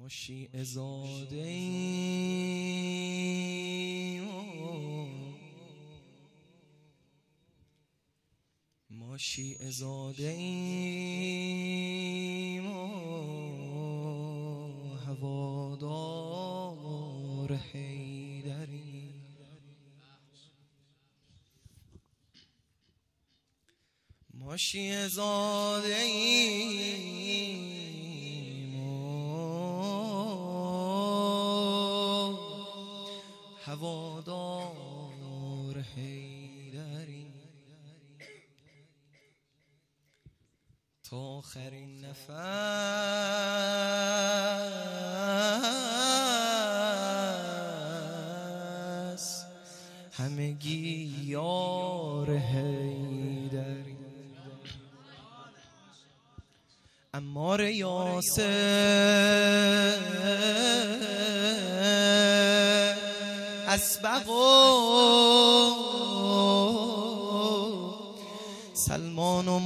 ما شیعه زاده ایم، ما شیعه زاده ایم، هوادار حیدریم. ما شیعه زاده ایم، هوادار حیدریم. تا آخرین نفس همگی یار حیدریم. عمار یاسر اسبق و سلمان و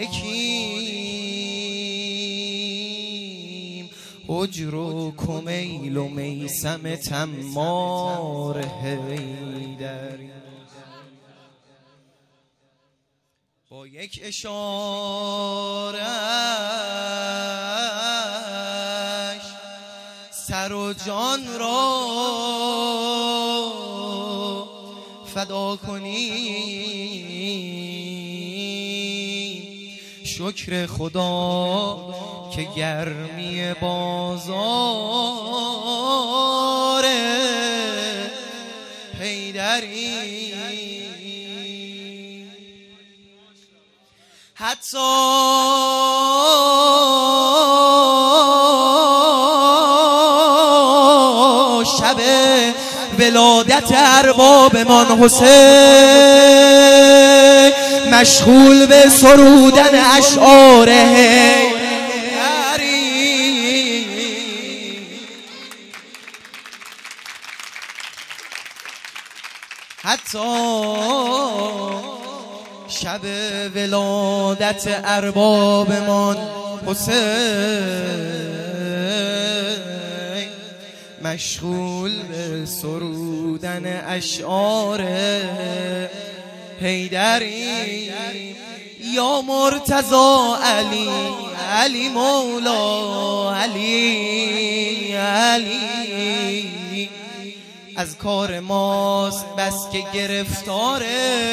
مالکیم، حجر و کمیل و میثم تمار حیدریم. با یک اشاره‌اش سر و جان را فدا کنیم. شکر خدا که گرمی بازار حیدریم. حتی شب ولادت اربابمان حسین مشغول به سرودن اشعار حیدریم. حتی شب ولادت اربابمان حسین مشغول به سرودن اشعار حیدریم. یا مرتضی علی، علی مولا علی، علی از کار ماست بس که گرفتار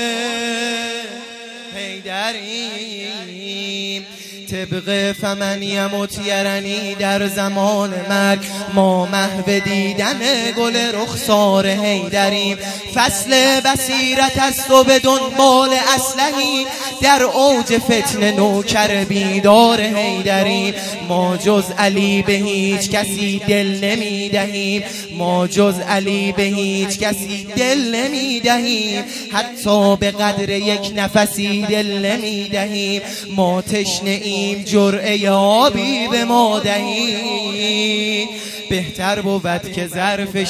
حیدریم. طبق فمن یمت یرنی در زمان مرگ ما محو دیدن گل رخسار حیدریم. فصل بصیرت است و به دنبال اسلحی در اوج فتنه نوکر بیدار حیدریم. ما جز علی به هیچ کسی دل نمی دهیم، ما جز علی به هیچ کسی دل نمی دهیم. حتی به قدر یک نفسی دل نمی دهیم. ما تشنه ایم جرعه آبی به ما دهیم. بهتر بود که ظرف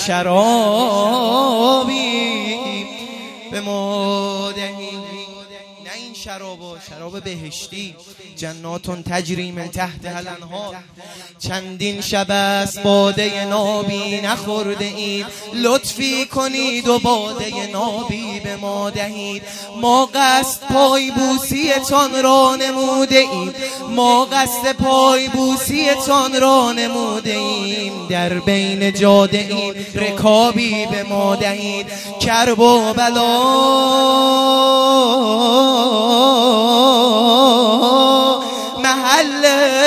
شرابی به ما دهیم. نه این شراب بهشتی، جناتون تجری من تحت الانهار. چندین شب است باده نابی نخورده اید، لطفی کنید و باده نابی به ما دهید. ما قصد پای بوسیتان را نموده ایم، ما قصد پای بوسیتان را نموده ایم. در بین جاده ایم رکابی به ما دهید. کرب و بلا محل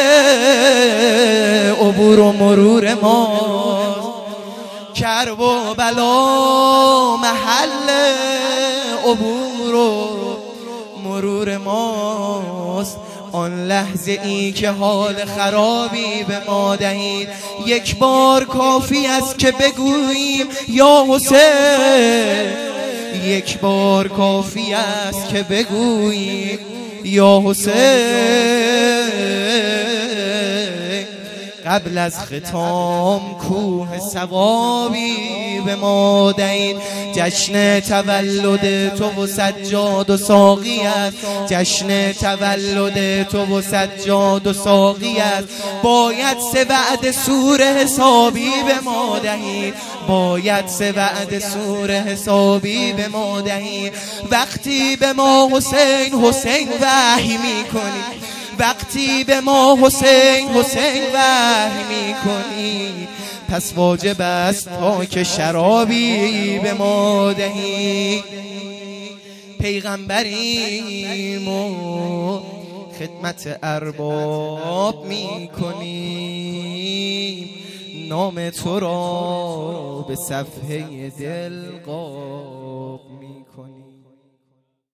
عبور و مرور ماست. کرب و بلا محل عبور و مرور ماست. آن لحظه ای که حال خرابی به ما دهید، یک بار کافی است که بگوییم یا حسین. یک بار کافی است که بگوییم یا حسین. قبل از ختام کوه ثوابی به ما دهید. جشن تولد تو و سجاد و ساقی است، جشن تولد تو و سجاد و ساقی است. باید سه وعده سور حسابی به ما دهید، باید سه وعده سور حسابی به ما دهید. وقتی به ما حسین حسین وحی میکنی، وقتی به ما حسین حسین وحی میکنی، پس واجب است تا که شرابی به ما دهی. پیغمبریم و خدمت ارباب میکنیم، نام تو را به صفحه دل قاب